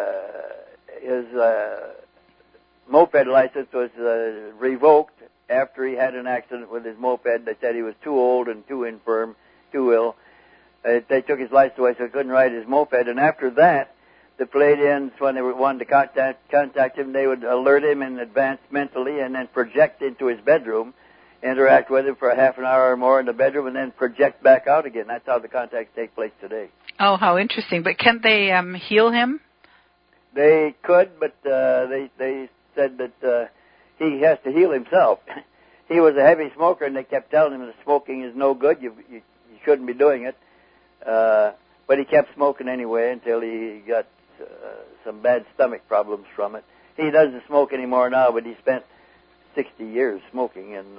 moped license was revoked after he had an accident with his moped. They said he was too old and too infirm, too ill. They took his license away so he couldn't ride his moped. And after that, the Pleiadians, when they wanted to contact him, they would alert him in advance mentally and then project into his bedroom, interact with him for a half an hour or more in the bedroom, and then project back out again. That's how the contacts take place today. Oh, how interesting. But can't they heal him? They could, but they said that he has to heal himself. He was a heavy smoker, and they kept telling him that smoking is no good. You shouldn't be doing it. But he kept smoking anyway until he got some bad stomach problems from it. He doesn't smoke anymore now, but he spent 60 years smoking, and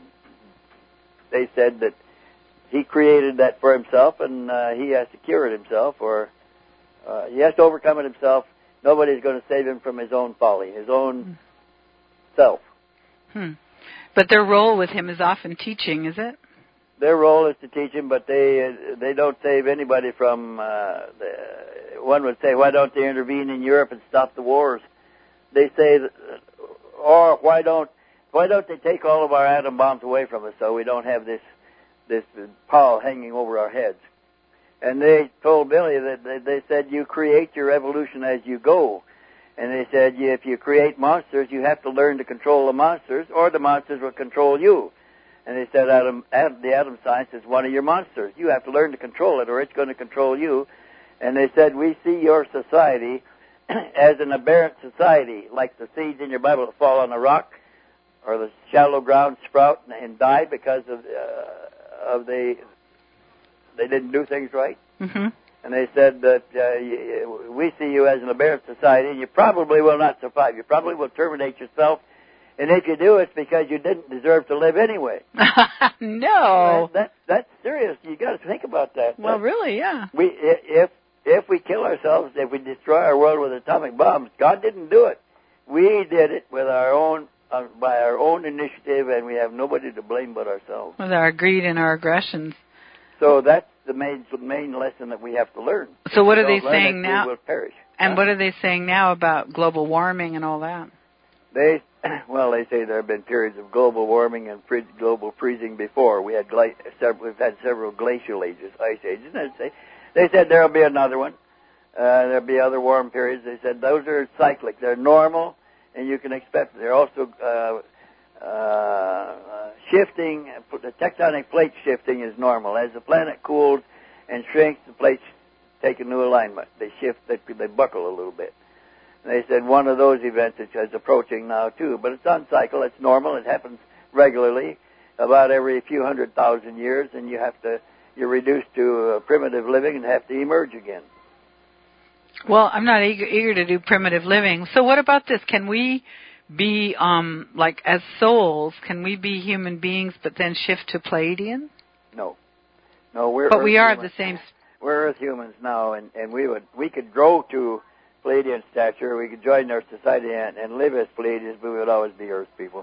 they said that he created that for himself, and he has to cure it himself, or he has to overcome it himself. Nobody's going to save him from his own folly, his own self. But their role with him is often teaching, is it? Their role is to teach him, but they don't save anybody from. One would say, why don't they intervene in Europe and stop the wars? They say, or why don't they take all of our atom bombs away from us so we don't have this pall hanging over our heads? And they told Billy that they said you create your evolution as you go, and they said if you create monsters, you have to learn to control the monsters, or the monsters will control you. And they said the atom science is one of your monsters. You have to learn to control it, or it's going to control you. And they said, we see your society as an aberrant society, like the seeds in your Bible that fall on a rock, or the shallow ground sprout and die because of they didn't do things right. And they said that we see you as an aberrant society, and you probably will not survive. You probably will terminate yourself. And if you do, it's because you didn't deserve to live anyway. No. That's serious. You got to think about that. Well, really, yeah. If we kill ourselves, if we destroy our world with atomic bombs, God didn't do it. We did it with our own, by our own initiative, and we have nobody to blame but ourselves. With our greed and our aggressions. So that's the main lesson that we have to learn. So what are they saying now? We will perish. And what are they saying now about global warming and all that? They say there have been periods of global warming and global freezing before. We've had several glacial ages, ice ages. They said there will be another one. There'll be other warm periods. They said those are cyclic. They're normal, and you can expect them. They're also shifting. The tectonic plate shifting is normal. As the planet cools and shrinks, the plates take a new alignment. They shift. They buckle a little bit. They said one of those events is approaching now, too. But it's on cycle. It's normal. It happens regularly, about every few 100,000 years, and you have to you're reduced to primitive living and have to emerge again. Well, I'm not eager to do primitive living. So what about this? Can we be, like as souls, can we be human beings but then shift to Pleiadian? No. No, we're But Earth we are humans. the same. We're Earth humans now, and we could grow to Pleiadian stature. We could join our society and live as Pleiadians, but we would always be Earth people.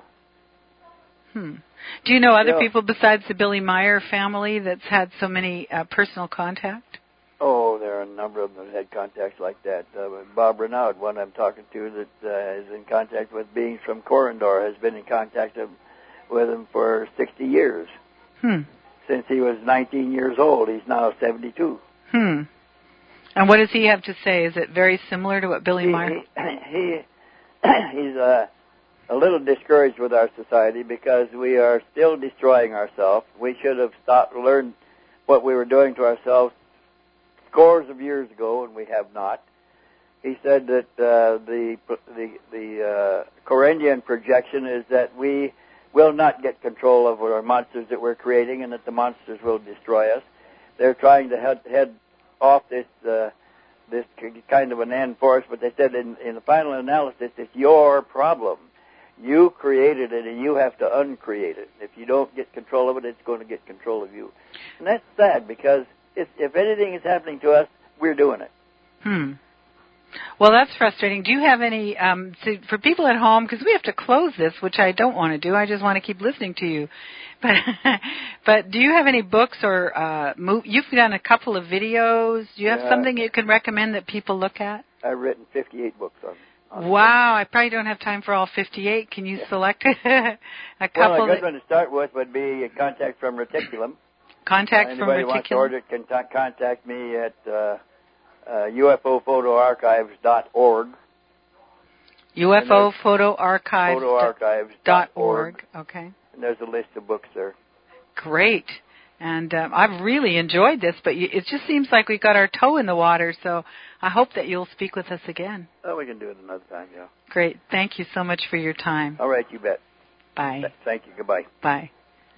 Do you know other people besides the Billy Meyer family that's had so many personal contact? Oh, there are a number of them that had contacts like that. Bob Renaud, one I'm talking to, that is in contact with beings from Corindor, has been in contact with him for 60 years. Since he was 19 years old. He's now 72. And what does he have to say? Is it very similar to what Billy Meyer? He's a little discouraged with our society because we are still destroying ourselves. We should have learned what we were doing to ourselves scores of years ago, and we have not. He said that the Corindian projection is that we will not get control over our monsters that we're creating, and that the monsters will destroy us. They're trying to head off this kind of an end for us, but they said in the final analysis, it's your problem. You created it, and you have to uncreate it. If you don't get control of it, it's going to get control of you. And that's sad, because if anything is happening to us, we're doing it. Well, that's frustrating. Do you have any, for people at home, because we have to close this, which I don't want to do. I just want to keep listening to you. But do you have any books or you've done a couple of videos. Do you have something you can recommend that people look at? I've written 58 books on Wow, I probably don't have time for all 58. Can you select a couple? Well, a good one to start with would be Contact from Reticulum. Contact from Reticulum. Anybody who wants to order it can contact me at UFOphotoarchives.org. UFOphotoarchives.org. Okay. And there's a list of books there. Great. And I've really enjoyed this, but it just seems like we got our toe in the water, so I hope that you'll speak with us again. Oh, we can do it another time, yeah. Great. Thank you so much for your time. All right, you bet. Bye. Thank you. Goodbye. Bye.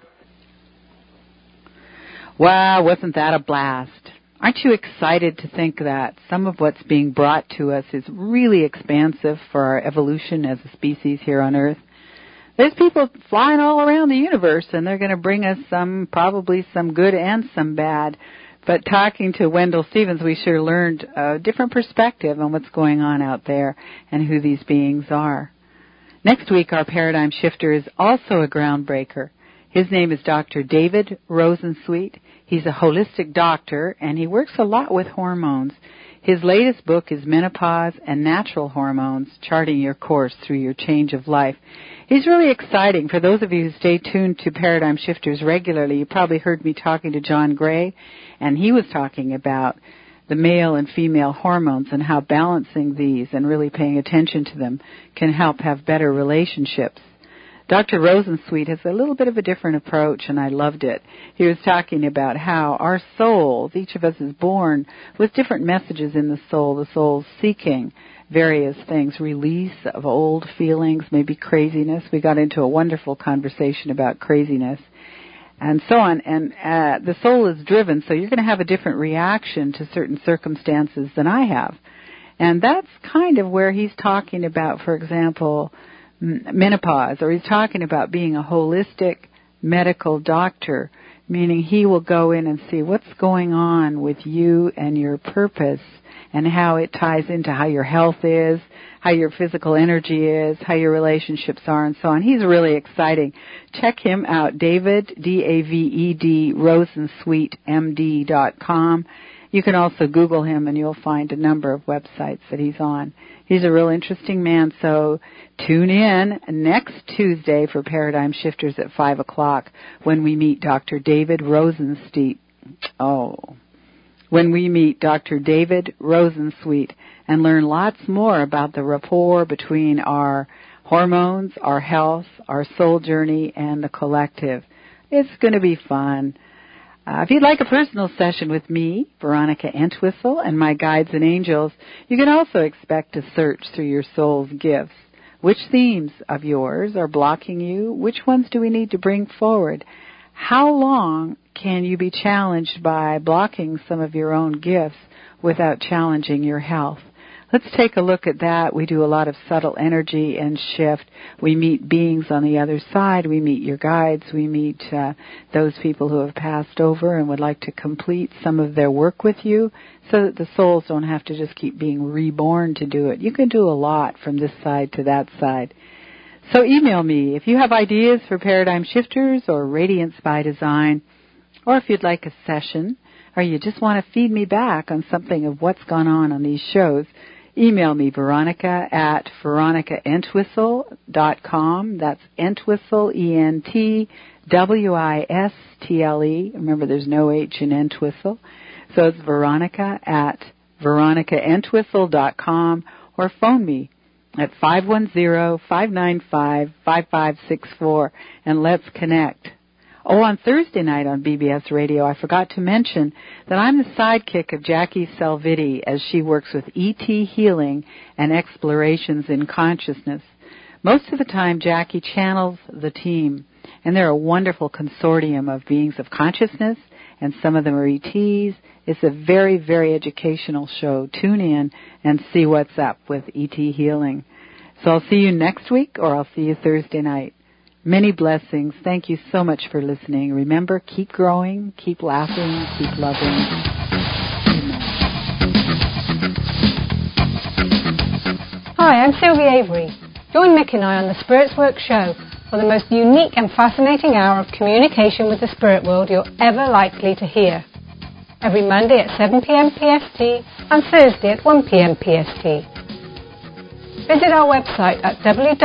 Wow, wasn't that a blast? Aren't you excited to think that some of what's being brought to us is really expansive for our evolution as a species here on Earth? There's people flying all around the universe, and they're going to bring us probably some good and some bad. But talking to Wendell Stevens, we sure learned a different perspective on what's going on out there and who these beings are. Next week, our paradigm shifter is also a groundbreaker. His name is Dr. David Rosensweet. He's a holistic doctor, and he works a lot with hormones. His latest book is Menopause and Natural Hormones, Charting Your Course Through Your Change of Life. He's really exciting. For those of you who stay tuned to Paradigm Shifters regularly, you probably heard me talking to John Gray, and he was talking about the male and female hormones and how balancing these and really paying attention to them can help have better relationships. Dr. Rosensweet has a little bit of a different approach, and I loved it. He was talking about how our souls, each of us is born with different messages in the soul's seeking various things, release of old feelings, maybe craziness. We got into a wonderful conversation about craziness and so on. And the soul is driven, so you're going to have a different reaction to certain circumstances than I have. And that's kind of where he's talking about, for example, menopause, or he's talking about being a holistic medical doctor, meaning he will go in and see what's going on with you and your purpose and how it ties into how your health is, how your physical energy is, how your relationships are, and so on. He's really exciting. Check him out, David, D-A-V-E-D, RosensweetMD.com. You can also Google him, and you'll find a number of websites that he's on. He's a real interesting man, so tune in next Tuesday for Paradigm Shifters at 5 o'clock when we meet Dr. David Rosensweet. When we meet Dr. David Rosensweet and learn lots more about the rapport between our hormones, our health, our soul journey, and the collective. It's going to be fun. If you'd like a personal session with me, Veronica Entwistle, and my guides and angels, you can also expect to search through your soul's gifts. Which themes of yours are blocking you? Which ones do we need to bring forward? How long can you be challenged by blocking some of your own gifts without challenging your health? Let's take a look at that. We do a lot of subtle energy and shift. We meet beings on the other side. We meet your guides. We meet those people who have passed over and would like to complete some of their work with you so that the souls don't have to just keep being reborn to do it. You can do a lot from this side to that side. So email me if you have ideas for Paradigm Shifters or Radiance by Design, or if you'd like a session, or you just want to feed me back on something of what's gone on these shows. Email me, Veronica at veronicaentwistle.com. That's Entwistle, ENTWISTLE. Remember, there's no H in Entwistle. So it's Veronica at veronicaentwistle.com, or phone me at 510-595-5564, and let's connect. Oh, on Thursday night on BBS Radio, I forgot to mention that I'm the sidekick of Jackie Salviti as she works with E.T. healing and explorations in consciousness. Most of the time, Jackie channels the team, and they're a wonderful consortium of beings of consciousness, and some of them are ETs. It's a very, very educational show. Tune in and see what's up with E.T. healing. So I'll see you next week, or I'll see you Thursday night. Many blessings. Thank you so much for listening. Remember, keep growing, keep laughing, keep loving. Amen. Hi, I'm Sylvia Avery. Join Mick and I on the Spirits Work show for the most unique and fascinating hour of communication with the spirit world you're ever likely to hear. Every Monday at 7 p.m. PST and Thursday at 1 p.m. PST. Visit our website at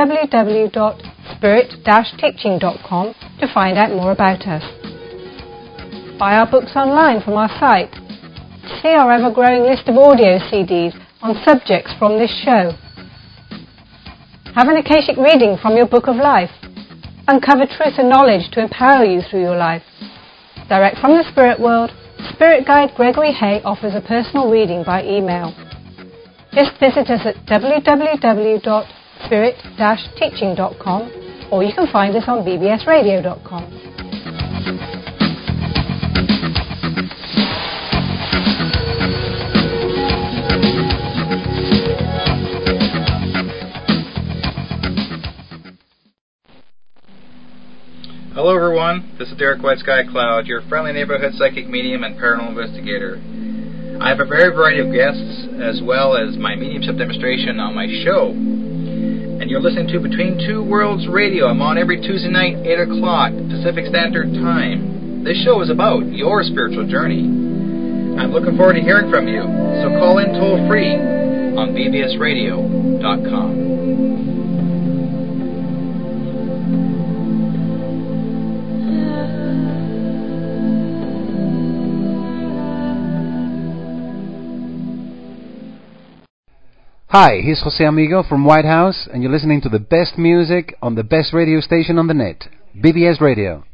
www.spirit-teaching.com to find out more about us. Buy our books online from our site. See our ever-growing list of audio CDs on subjects from this show. Have an Akashic reading from your Book of Life. Uncover truth and knowledge to empower you through your life. Direct from the spirit world, Spirit Guide Gregory Hay offers a personal reading by email. Just visit us at www.spirit-teaching.com, or you can find us on bbsradio.com. Hello everyone, this is Derek White Sky Cloud, your friendly neighborhood psychic medium and paranormal investigator. I have a variety of guests as well as my mediumship demonstration on my show. And you're listening to Between Two Worlds Radio. I'm on every Tuesday night, 8 o'clock Pacific Standard Time. This show is about your spiritual journey. I'm looking forward to hearing from you, so call in toll free on bbsradio.com. Hi, here's Jose Amigo from White House, and you're listening to the best music on the best radio station on the net, BBS Radio.